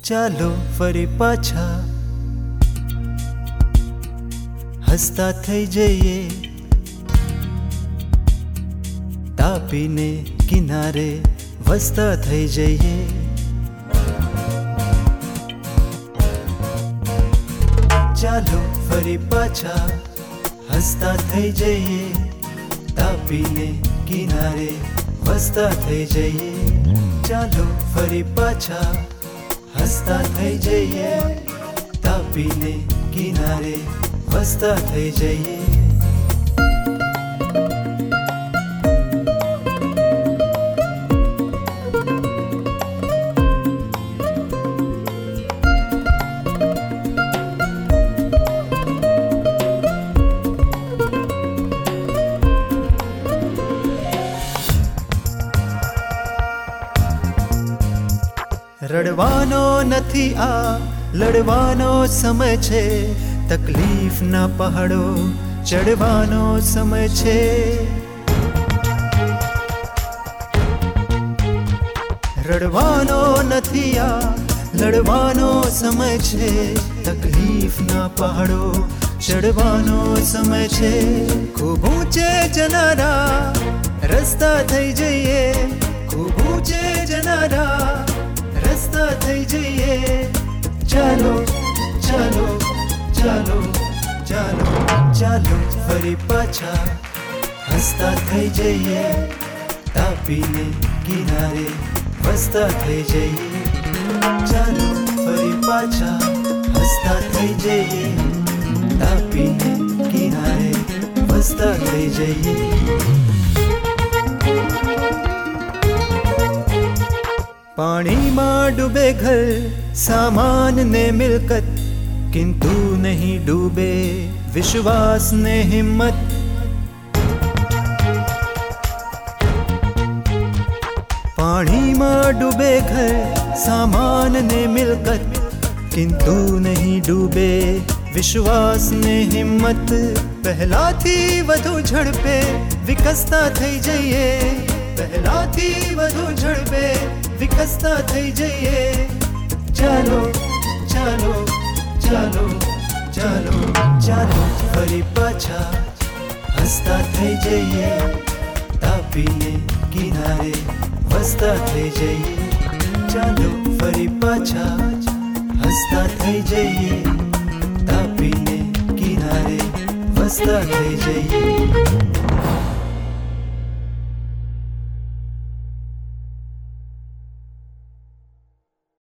ચાલો ફરી પાછા હસતા થઈ જઈએ, તાપીને કિનારે વસતા થઈ જઈએ. ચાલો ફરી પાછા હસતા થઈ જઈએ, તાપીને કિનારે વસતા થઈ જઈએ. ચાલો ફરી પાછા હસતા થઈ જઈએ, તાપીને કિનારે વસતા થઈ જઈએ. રડવાનો નથી આ લડવાનો સમય છે, તકલીફના પહાડો ચડવાનો સમય છે. રડવાનો નથી આ લડવાનો સમય છે, તકલીફના પહાડો ચડવાનો સમય છે. ખૂબ ઊંચે જનારા રસ્તા થઈ જઈએ, ખૂબ ઊંચે જનારા રસ્તા થઈ જઈએ. ચાલો ચાલો ચાલો ચાલો ચાલો ફરી પાછા હસતા થઈ જઈએ, તાપીને કિનારે વસતા થઈ જઈએ. ચાલો ફરી પાછા હસતા થઈ જઈએ, તાપીને કિનારે વસતા થઈ જઈએ. पाणीमां डूबे घर सामान ने मिलकत, किंतु नहीं डूबे विश्वास ने हिम्मत. पाणीमां डूबे घर सामान ने मिलकत, किंतु नहीं डूबे विश्वास ने हिम्मत. पहलाथी वधु झड़पे विकसता थई जइए, पहलाथी वधु झड़पे विकसता થઈ જઈએ. ચાલો ચાલો ચાલો ચાલો ચાલો ફરી પાછા હસતા થઈ જઈએ, તાપીને કિનારે વસતા થઈ જઈએ. ચાલો ફરી પાછા હસતા થઈ જઈએ, તાપીને કિનારે વસતા થઈ જઈએ.